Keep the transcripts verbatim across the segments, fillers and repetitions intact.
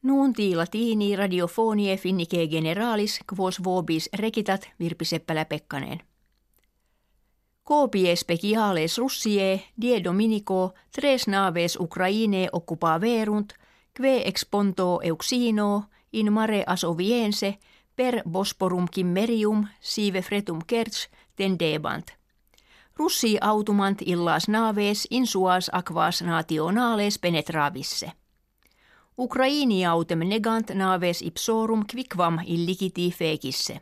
Nunti latini radiofonie finnike generalis quos vobis recitat Virpi Seppälä-Pekkanen. Copie speciales Russiae die Dominico tres naves Ukrainae occupaverunt, que exponto euxino in mare Asoviense per Bosporum Cimmerium sive fretum kerts tendebant. Russi autumant illas naves in suas aquas nationales penetravisse. Ukraini autem negant naves ipsorum quicquam illiciti fecisse.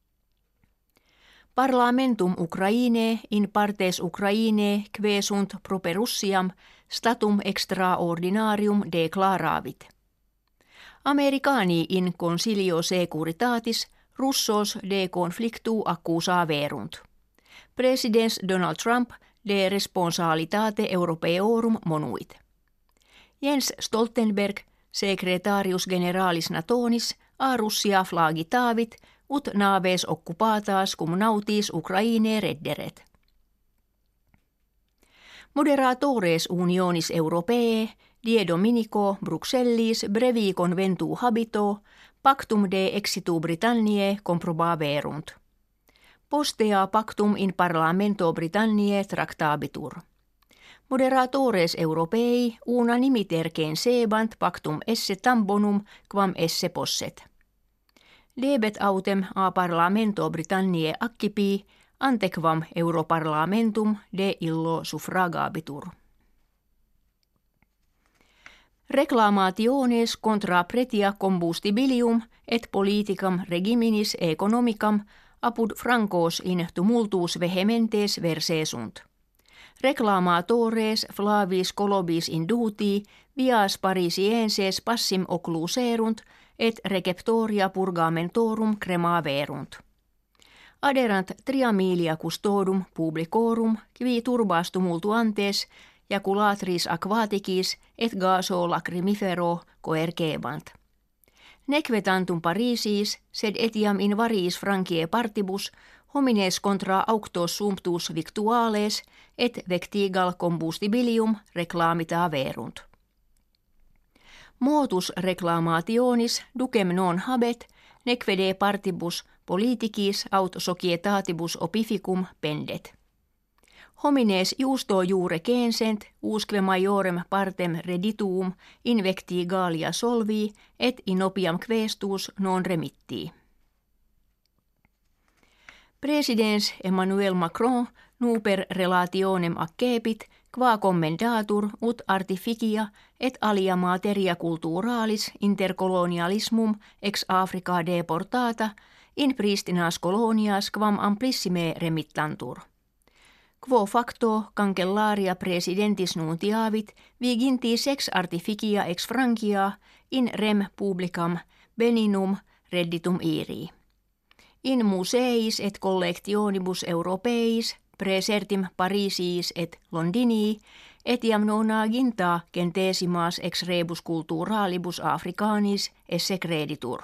Parlamentum Ukrainae in partes Ukrainae que sunt proper Russiam statum extraordinarium declaravit. Americani in consilio securitatis Russos de conflictu accusaverunt. Presidens Donald Trump de responsabilitate europeorum monuit. Jens Stoltenberg, secretarius generalis Natonis, a Russia flagitavit, ut naves occupatas cum nautis Ukrainae redderet. Moderatores unionis Europee, die Dominico Bruxellis brevi conventu habito, pactum de exitu Britanniae comprobaverunt. Postea pactum in parlamento Britanniae tractabitur. Moderatores Europei una nimitercen sebant pactum esse tambonum quam esse posset. Debet autem a parlamento Britanniae accipi antequam Europarlamentum de illo suffragabitur. Reclamationes contra pretia combustibilium et politicam regiminis economicam apud Francos in tumultus vehementes versesunt. Reclamatores Flavis Colobis induti vias Parisienses passim occluserunt et receptoria purgamentorum cremaverunt. Aderant triamilia custodum publicorum qui turbas tumultuantes jaculatris aquaticis et gaso lacrimifero coercebant. Neque tantum Parisis, sed etiam in variis Francie partibus, homines contra auctos sumptus victuales et vectigal combustibilium reclamita verunt. Motus reclamationis ducem non habet, neque de partibus politicis aut societatibus opificum pendet. Homines justo jure censent, usque maiorem partem redituum invectigalia solvi et inopiam questus non remittii. Presidens Emmanuel Macron nuper relationem accepit, qua commendatur ut artificia et alia materia culturalis intercolonialismum ex Africa deportata in pristinas colonias quam amplissime remittantur. Quo facto cancellaria presidentis nuntiavit viginti sex artificia ex Francia in rem publicam beninum redditum irii. In museis et collectionibus europeis praesertim Parisiis et Londinii etiam nonaginta centesimas ex rebus culturalibus Africanis esse creditur.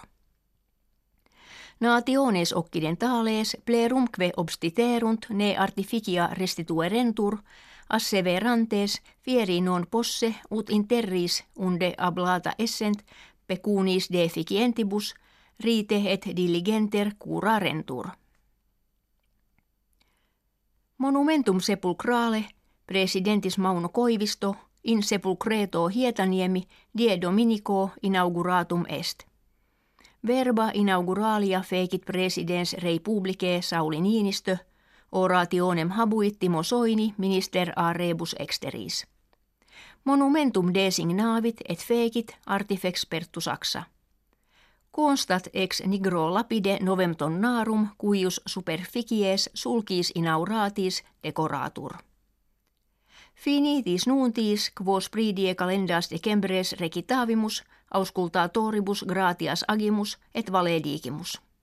Nationes occidentales plerumque obstiterunt ne artificia restituerentur, asseverantes fieri non posse ut in terris unde ablata essent pecunis deficientibus rite et diligenter curarentur. Monumentum sepulcrale presidentis Mauno Koivisto in sepulcreto Hietaniemi die Dominico inauguratum est. Verba inauguralia fecit presidens Republicae Sauli Niinistö, orationem habuit Timo Soini minister a rebus exteris. Monumentum designavit et fecit artifex Perttu Saksa. Constat ex nigro lapide novem tonnarum cuius superficies sulcis inauguratis decoratur. Finitis nuntis quos pridie calendas decembres recitavimus auscultatoribus gratias agimus et valedigimus.